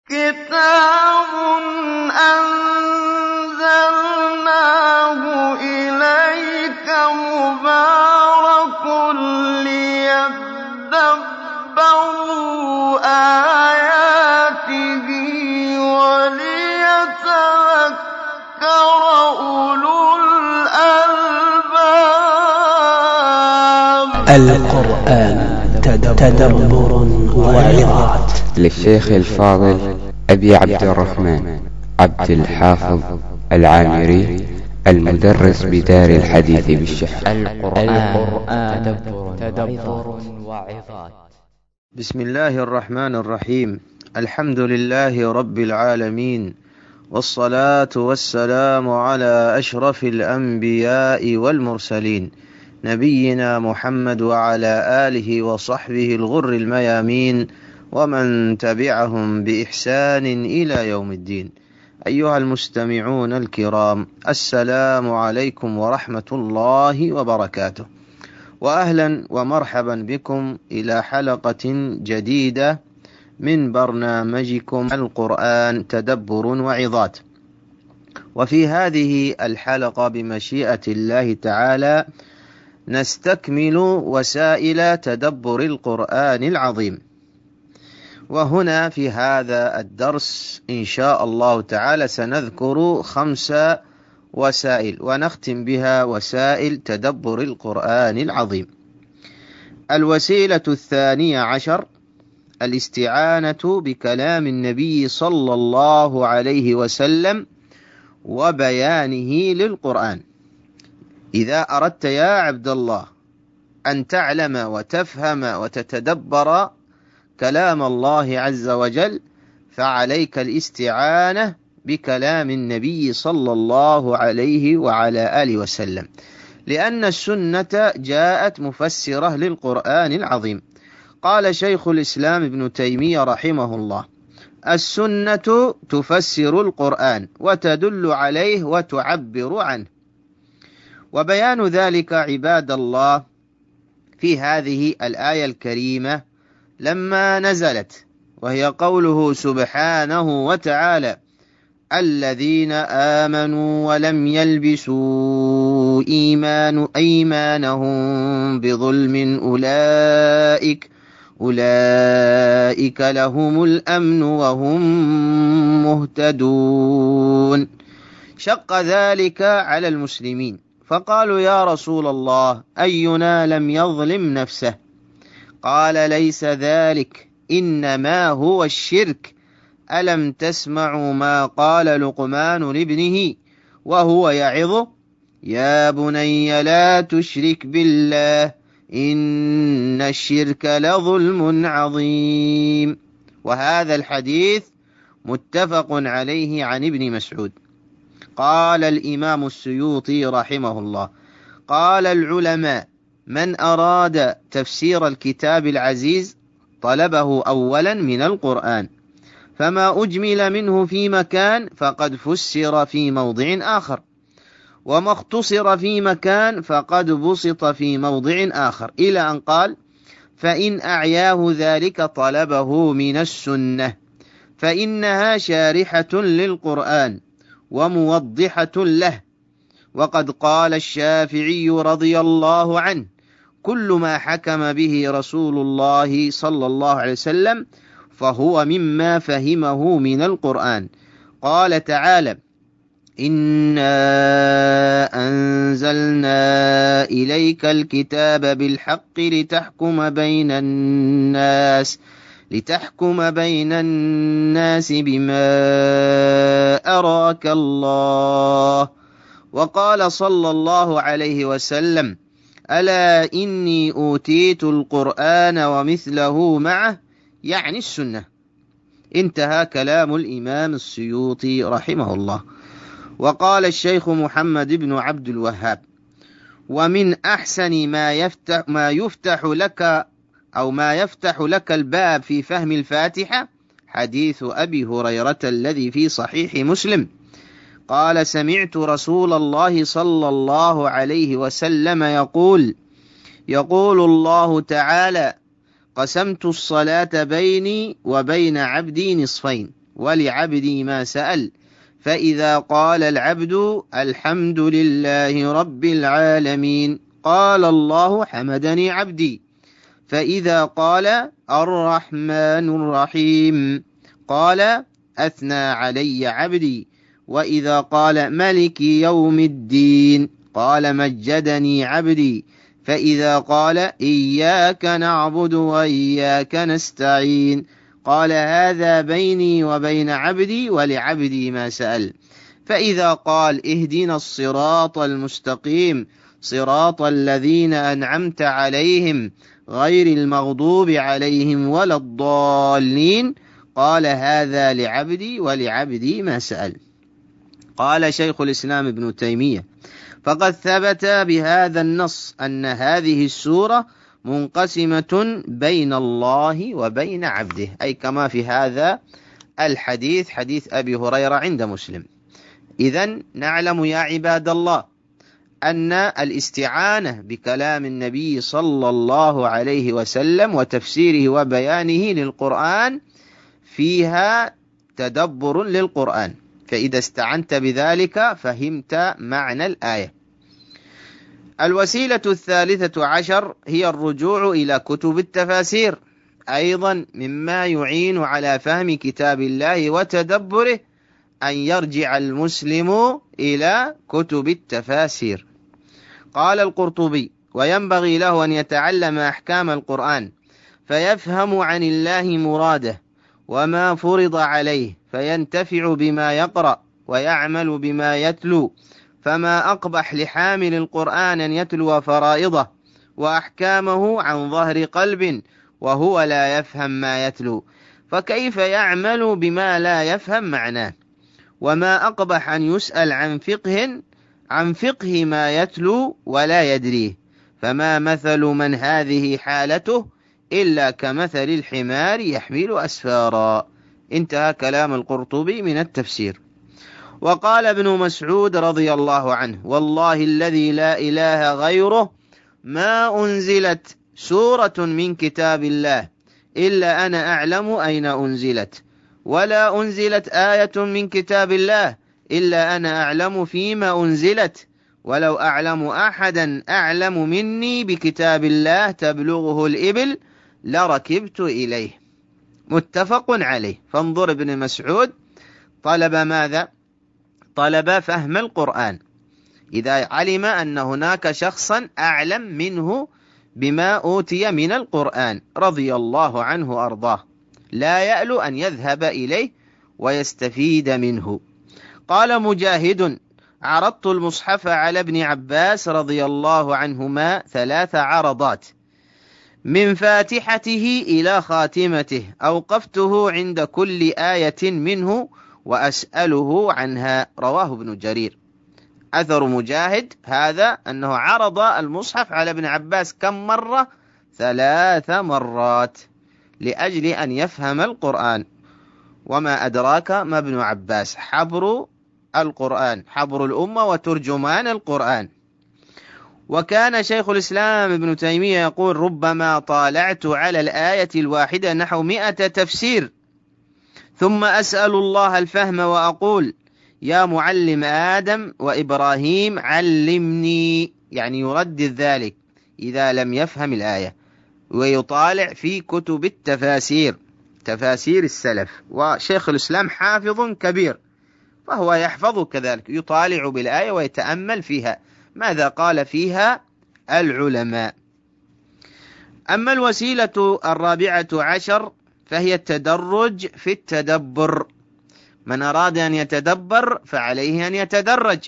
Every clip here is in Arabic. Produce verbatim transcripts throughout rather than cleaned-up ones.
كِتَابٌ أَنزَلْنَاهُ إِلَيْكَ مُبَارَكٌ لِّيَدَّبَّرُوا آيَاتِهِ وَلِيَتَذَكَّرَ أُولُو الْأَلْبَابِ. القرآن تدبر وعظات. للشيخ الفاضل أبي عبد الرحمن عبد الحافظ العامري، المدرس بدار الحديث بالشحن. القرآن تدبر وعظات. بسم الله الرحمن الرحيم. الحمد لله رب العالمين، والصلاة والسلام على أشرف الأنبياء والمرسلين، نبينا محمد وعلى آله وصحبه الغر الميامين، ومن تبعهم بإحسان إلى يوم الدين. أيها المستمعون الكرام، السلام عليكم ورحمة الله وبركاته، وأهلا ومرحبا بكم إلى حلقة جديدة من برنامجكم القرآن تدبر وعظات. وفي هذه الحلقة بمشيئة الله تعالى نستكمل وسائل تدبر القرآن العظيم. وهنا في هذا الدرس إن شاء الله تعالى سنذكر خمس وسائل، ونختم بها وسائل تدبر القرآن العظيم. الوسيلة الثانية عشر الاستعانة بكلام النبي صلى الله عليه وسلم وبيانه للقرآن. إذا أردت يا عبد الله أن تعلم وتفهم وتتدبر كلام الله عز وجل، فعليك الاستعانة بكلام النبي صلى الله عليه وعلى آله وسلم، لأن السنة جاءت مفسرة للقرآن العظيم. قال شيخ الإسلام ابن تيمية رحمه الله: السنة تفسر القرآن وتدل عليه وتعبر عنه. وبيان ذلك عباد الله في هذه الآية الكريمة لما نزلت، وهي قوله سبحانه وتعالى: الذين آمنوا ولم يلبسوا إيمان أيمانهم بظلم أولئك أولئك لهم الأمن وهم مهتدون. شق ذلك على المسلمين، فقالوا: يا رسول الله، أينا لم يظلم نفسه؟ قال: ليس ذلك، إنما هو الشرك. ألم تسمعوا ما قال لقمان لابنه وهو يعظه: يا بني لا تشرك بالله إن الشرك لظلم عظيم. وهذا الحديث متفق عليه عن ابن مسعود. قال الإمام السيوطي رحمه الله: قال العلماء: من أراد تفسير الكتاب العزيز طلبه أولا من القرآن، فما أجمل منه في مكان فقد فسر في موضع آخر، وما اختصر في مكان فقد بسط في موضع آخر، إلى أن قال: فإن أعياه ذلك طلبه من السنة، فإنها شارحة للقرآن وموضحة له. وقد قال الشافعي رضي الله عنه: كل ما حكم به رسول الله صلى الله عليه وسلم فهو مما فهمه من القرآن. قال تعالى: إنا أنزلنا إليك الكتاب بالحق لتحكم بين الناس لتحكم بين الناس بما أراك الله. وقال صلى الله عليه وسلم: ألا إني أوتيت القرآن ومثله معه، يعني السنة. انتهى كلام الإمام السيوطي رحمه الله. وقال الشيخ محمد بن عبد الوهاب: ومن أحسن ما يفتح, ما يفتح لك أو ما يفتح لك الباب في فهم الفاتحة حديث أبي هريرة الذي في صحيح مسلم. قال: سمعت رسول الله صلى الله عليه وسلم يقول: يقول الله تعالى: قسمت الصلاة بيني وبين عبدي نصفين، ولعبدي ما سأل. فإذا قال العبد الحمد لله رب العالمين قال الله حمدني عبدي. فإذا قال الرحمن الرحيم قال أثنى علي عبدي. وإذا قال ملك يوم الدين قال مجدني عبدي. فإذا قال إياك نعبد وإياك نستعين قال هذا بيني وبين عبدي ولعبدي ما سأل. فإذا قال اهدنا الصراط المستقيم صراط الذين أنعمت عليهم غير المغضوب عليهم ولا الضالين قال هذا لعبدي ولعبدي ما سأل. قال شيخ الإسلام ابن تيمية فقد ثبت بهذا النص أن هذه السورة منقسمة بين الله وبين عبده، أي كما في هذا الحديث حديث أبي هريرة عند مسلم. إذن نعلم يا عباد الله أن الاستعانة بكلام النبي صلى الله عليه وسلم وتفسيره وبيانه للقرآن فيها تدبر للقرآن، فإذا استعنت بذلك فهمت معنى الآية. الوسيلة الثالثة عشر هي الرجوع إلى كتب التفاسير، أيضا مما يعين على فهم كتاب الله وتدبره أن يرجع المسلم إلى كتب التفاسير. قال القرطبي وينبغي له أن يتعلم أحكام القرآن فيفهم عن الله مراده وما فرض عليه فينتفع بما يقرأ ويعمل بما يتلو، فما أقبح لحامل القرآن أن يتلو فرائضه وأحكامه عن ظهر قلب وهو لا يفهم ما يتلو، فكيف يعمل بما لا يفهم معناه؟ وما أقبح أن يسأل عن فقه عن فقه ما يتلو ولا يدريه، فما مثل من هذه حالته إلا كمثل الحمار يحمل أسفارا. انتهى كلام القرطبي من التفسير. وقال ابن مسعود رضي الله عنه والله الذي لا إله غيره ما أنزلت سورة من كتاب الله إلا أنا أعلم أين أنزلت، ولا أنزلت آية من كتاب الله إلا أنا أعلم فيما أنزلت، ولو أعلم أحدا أعلم مني بكتاب الله تبلغه الإبل لركبت إليه. متفق عليه. فانظر ابن مسعود طلب ماذا؟ طلب فهم القرآن إذا علم أن هناك شخصا أعلم منه بما أوتي من القرآن رضي الله عنه وأرضاه، لا يألو أن يذهب إليه ويستفيد منه. قال مجاهد عرضت المصحف على ابن عباس رضي الله عنهما ثلاث عرضات من فاتحته إلى خاتمته أوقفته عند كل آية منه وأسأله عنها. رواه ابن جرير. أثر مجاهد هذا أنه عرض المصحف على ابن عباس كم مرة؟ ثلاث مرات لأجل أن يفهم القرآن. وما أدراك ما ابن عباس؟ حبر القرآن، حبر الأمة وترجمان القرآن. وكان شيخ الإسلام ابن تيمية يقول ربما طالعت على الآية الواحدة نحو مئة تفسير ثم أسأل الله الفهم وأقول يا معلم آدم وإبراهيم علمني، يعني يردد ذلك إذا لم يفهم الآية، ويطالع في كتب التفاسير تفاسير السلف. وشيخ الإسلام حافظ كبير فهو يحفظ كذلك، يطالع بالآية ويتأمل فيها ماذا قال فيها العلماء. أما الوسيلة الرابعة عشر فهي التدرج في التدبر. من أراد أن يتدبر فعليه أن يتدرج.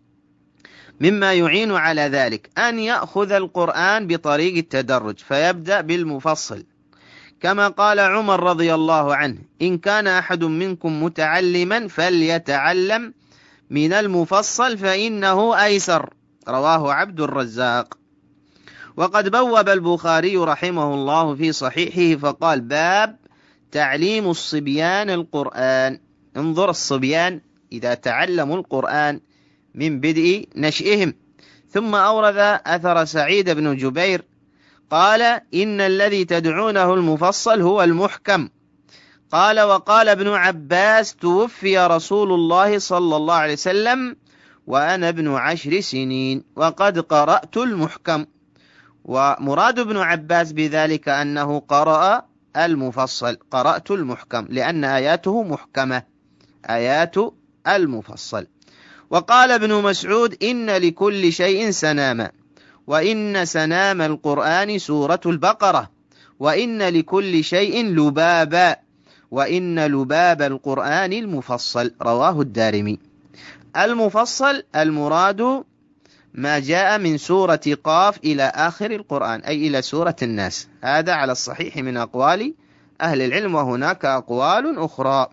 مما يعين على ذلك أن يأخذ القرآن بطريق التدرج فيبدأ بالمفصل، كما قال عمر رضي الله عنه إن كان أحد منكم متعلما فليتعلم من المفصل فإنه أيسر. رواه عبد الرزاق. وقد بوب البخاري رحمه الله في صحيحه فقال باب تعليم الصبيان القرآن. انظر الصبيان إذا تعلموا القرآن من بدء نشئهم. ثم أورد أثر سعيد بن جبير قال إن الذي تدعونه المفصل هو المحكم، قال: وقال ابن عباس: توفي رسول الله صلى الله عليه وسلم وأنا ابن عشر سنين وقد قرأت المحكم. ومراد ابن عباس بذلك أنه قرأ المفصل، قرأت المحكم لأن آياته محكمة، آيات المفصل. وقال ابن مسعود: إن لكل شيء سناما، وإن سنام القرآن سورة البقرة، وإن لكل شيء لبابا، وإن لباب القرآن المفصل. رواه الدارمي. المفصل المراد ما جاء من سورة قاف إلى آخر القرآن، أي إلى سورة الناس. هذا على الصحيح من أقوال أهل العلم، وهناك أقوال أخرى.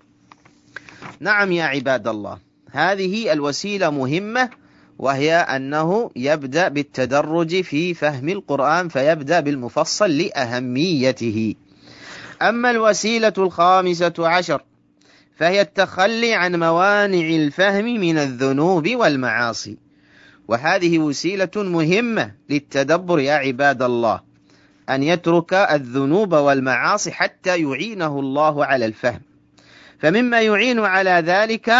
نعم يا عباد الله، هذه الوسيلة مهمة، وهي أنه يبدأ بالتدرج في فهم القرآن، فيبدأ بالمفصل لأهميته. أما الوسيلة الخامسة عشر فهي التخلي عن موانع الفهم من الذنوب والمعاصي، وهذه وسيلة مهمة للتدبر يا عباد الله، أن يترك الذنوب والمعاصي حتى يعينه الله على الفهم. فمما يعين على ذلك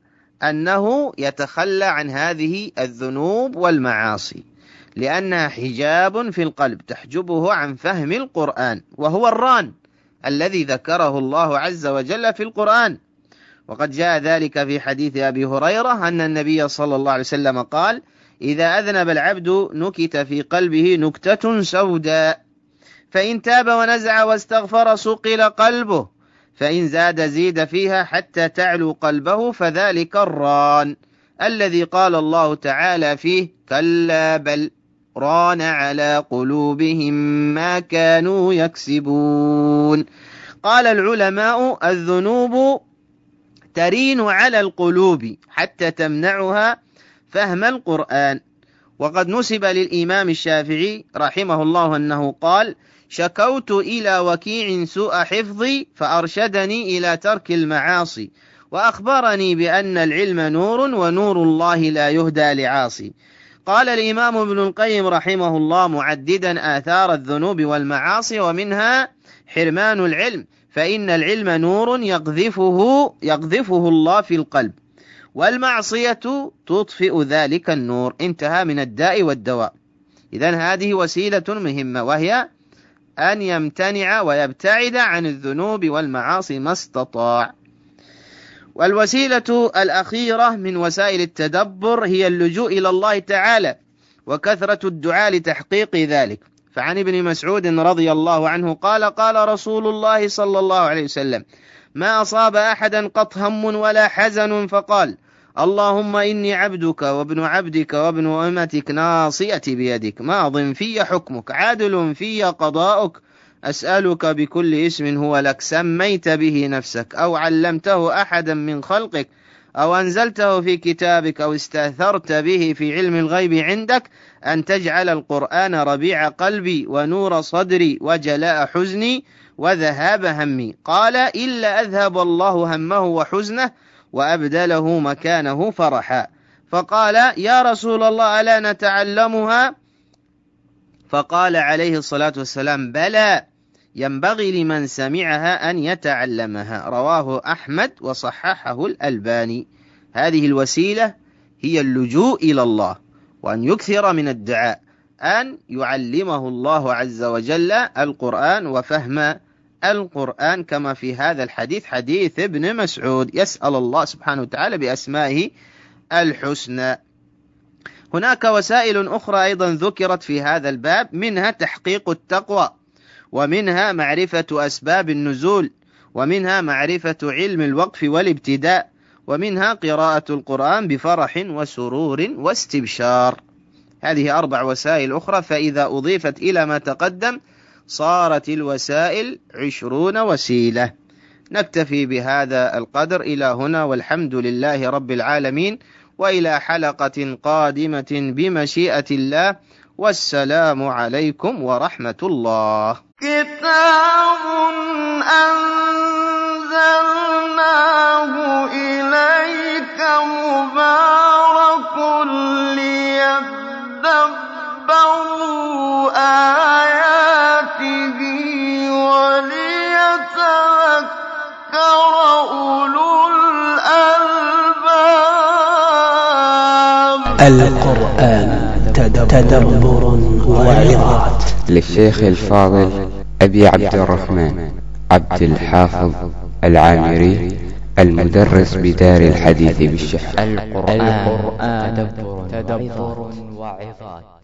أنه يتخلى عن هذه الذنوب والمعاصي، لأنها حجاب في القلب تحجبه عن فهم القرآن، وهو الران الذي ذكره الله عز وجل في القرآن. وقد جاء ذلك في حديث أبي هريرة أن النبي صلى الله عليه وسلم قال: إذا أذنب العبد نكت في قلبه نكتة سوداء، فإن تاب ونزع واستغفر صقل قلبه، فإن زاد زيد فيها حتى تعلو قلبه، فذلك الران الذي قال الله تعالى فيه: كلا بل ران على قلوبهم ما كانوا يكسبون. قال العلماء: الذنوب ترين على القلوب حتى تمنعها فهم القرآن. وقد نسب للإمام الشافعي رحمه الله أنه قال: شكوت إلى وكيع سوء حفظي فأرشدني إلى ترك المعاصي، وأخبرني بأن العلم نور ونور الله لا يهدى لعاصي. قال الإمام ابن القيم رحمه الله معددا آثار الذنوب والمعاصي، ومنها حرمان العلم، فإن العلم نور يقذفه, يقذفه الله في القلب، والمعصية تطفئ ذلك النور. انتهى من الداء والدواء. إذن هذه وسيلة مهمة، وهي أن يمتنع ويبتعد عن الذنوب والمعاصي ما استطاع. والوسيلة الأخيرة من وسائل التدبر هي اللجوء إلى الله تعالى وكثرة الدعاء لتحقيق ذلك. فعن ابن مسعود رضي الله عنه قال: قال رسول الله صلى الله عليه وسلم: ما أصاب أحدا قط هم ولا حزن فقال: اللهم إني عبدك وابن عبدك وابن أمتك ناصيتي بيدك، ماض في حكمك، عادل في قضاؤك، أسألك بكل اسم هو لك سميت به نفسك أو علمته أحدا من خلقك أو أنزلته في كتابك أو استأثرت به في علم الغيب عندك أن تجعل القرآن ربيع قلبي ونور صدري وجلاء حزني وذهاب همي. قال: إلا أذهب الله همه وحزنه وأبدله مكانه فرحا. فقال: يا رسول الله ألا نتعلمها؟ فقال عليه الصلاة والسلام: بلى، ينبغي لمن سمعها أن يتعلمها. رواه أحمد وصححه الألباني. هذه الوسيلة هي اللجوء إلى الله، وأن يكثر من الدعاء أن يعلمه الله عز وجل القرآن وفهم القرآن، كما في هذا الحديث، حديث ابن مسعود، يسأل الله سبحانه وتعالى بأسمائه الحسنى. هناك وسائل أخرى أيضا ذكرت في هذا الباب، منها تحقيق التقوى، ومنها معرفة أسباب النزول، ومنها معرفة علم الوقف والابتداء، ومنها قراءة القرآن بفرح وسرور واستبشار. هذه أربع وسائل أخرى، فإذا أضيفت إلى ما تقدم صارت الوسائل عشرون وسيلة. نكتفي بهذا القدر إلى هنا، والحمد لله رب العالمين، وإلى حلقة قادمة بمشيئة الله، والسلام عليكم ورحمة الله. كتاب أنزلناه إليك مبارك ليدبروا آياته وليتذكروا القرآن تدبر وعظات. للشيخ الفاضل أبي عبد الرحمن عبد الحافظ العامري المدرس بدار الحديث بالشحن. القرآن تدبر وعظات.